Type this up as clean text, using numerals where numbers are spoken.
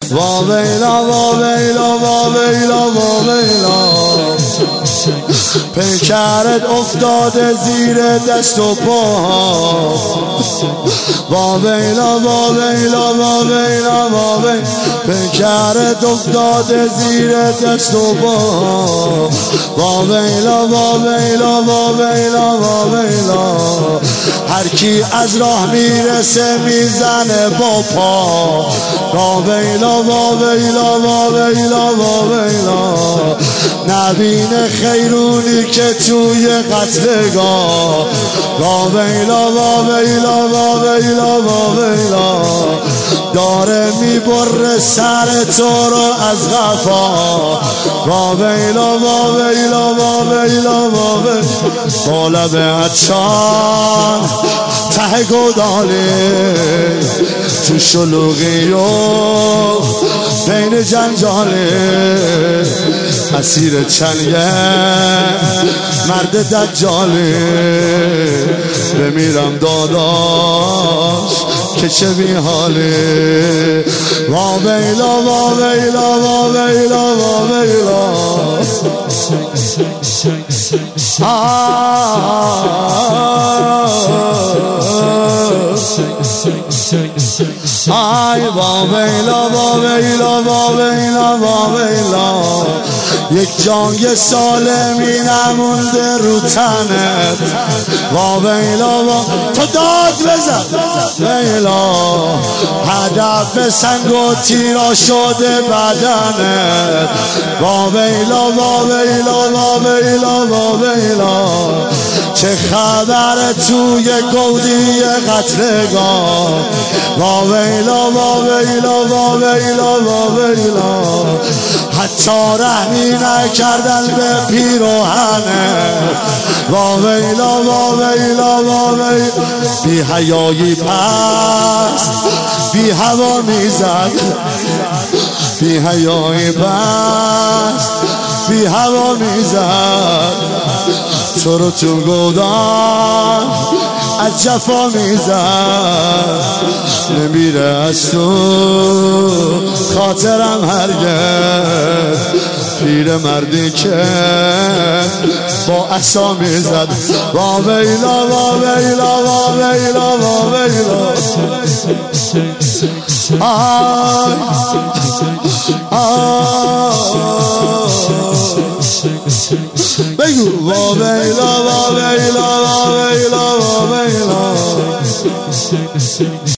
وا ویلا وا ویلا وا ویلا وا ویلا پیکرت افتاده زیر دست و پا وا ویلا وا ویلا وا ویلا وا ویلا پیکرت افتاده زیر دست و پا وا ویلا وا ویلا وا ویلا وا ویلا هر کی از راه میرسه میزنه با پا وا ویلا وا ویلا وا ویلا وا ویلا نبینه خیرونی که توی قتلگاه وا ویلا وا ویلا وا ویلا وا ویلا داره میبره سر تو رو از غفا وا ویلا وا ویلا وا ویلا وا ویلا با لب عطشان ته گودالی تو شلوغی و بین جنجالی اسیر چنگه مرد دجالی بمیرم داداش که چه بی حالی وا ویلا وا ویلا وا ویلا وا ویلا آی وا ویلا وا ویلا وا ویلا وا ویلا یک جای سالمی نمونده رو تنت وا ویلا وا تو داد بزن ویلا هدف سنگ و تیرا شده بدنت وا ویلا وا ویلا وا ویلا وا ویلا چه خبر توی گودی قتلگاه وا ویلا وا ویلا وا ویلا وا ویلا حتی رحمی نکردن به پیراهنت وا ویلا وا ویلا وا ویلا بی حیایی پست بی هوا میزد بی حیایی پست بی هوا میزد تو رو تو گودان از جفا میزد نمیره از تو خاطرم هرگز پیر مردی که با عصا میزد وا ویلا وا ویلا وا ویلا وا ویلا آی بگو وا ویلا وا ویلا وا ویلا وا ویلا